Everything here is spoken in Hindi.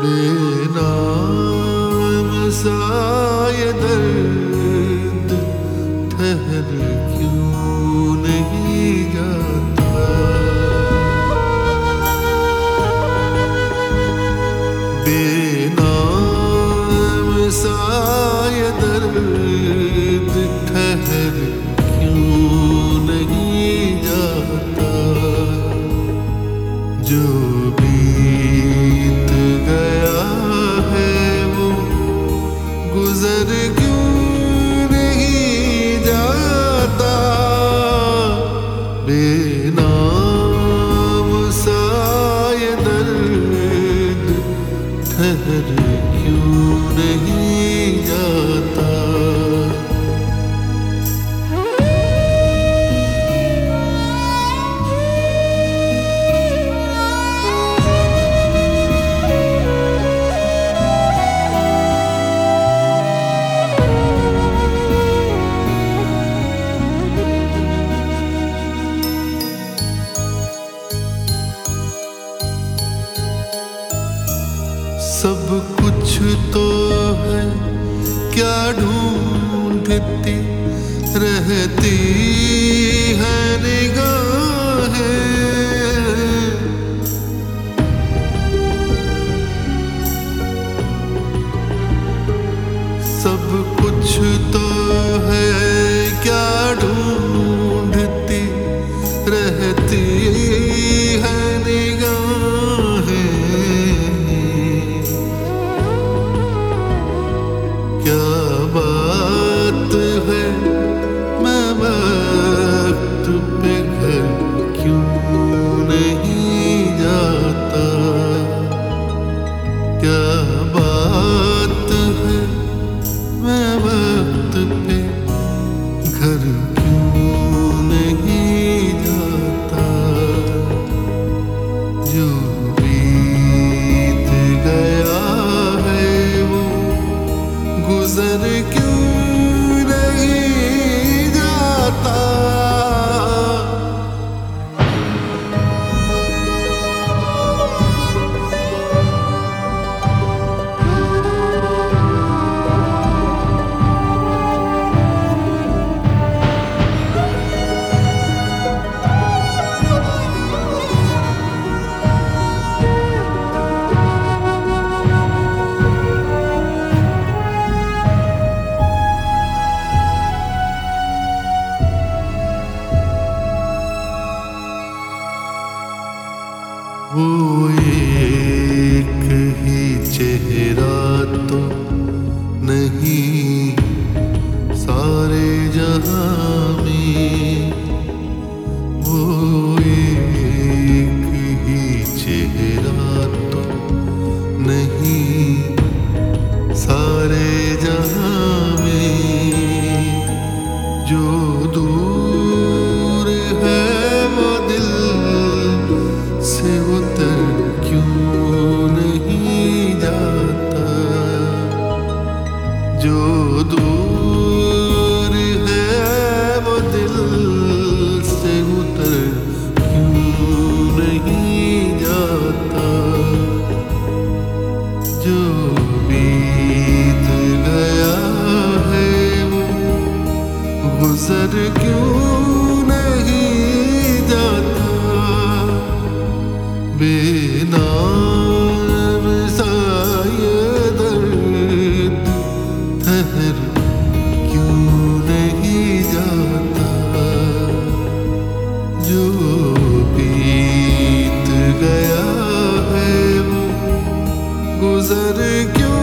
बेनाम सा ये दर्द ठहर क्यों नहीं जाता। बेनाम सा ये दर्द ठहर क्यों नहीं जाता। जो बीत गया है वो गुजर क्यों नहीं जाता। बेनाम सा ये दर्द ठहर क्यों नहीं जाता। सब कुछ तो है क्या ढूंढती रहती है निगाहें। सब कुछ तो है क्या ढूंढती रहती है निगाहें। क्या बात है मैं वक्त पे घर क्यों नहीं जाता। क्या बात है मैं वक्त पे घर क्यों नहीं जाता। जो बीत गया है वो गुजर क्यों नहीं जाता। वो एक ही चेहरा तो नहीं सारे जहां में। वो एक ही चेहरा तो नहीं सारे जहां में। जो दूर है वो दिल से उतर क्यों नहीं जाता। जो दूर है वो दिल से उतर क्यों नहीं जाता। जो बीत गया है वो गुजर क्यों नहीं जाता। बेनाम सा ये दर्द ठहर क्यों नहीं जाता। जो बीत गया है वो गुजर क्यों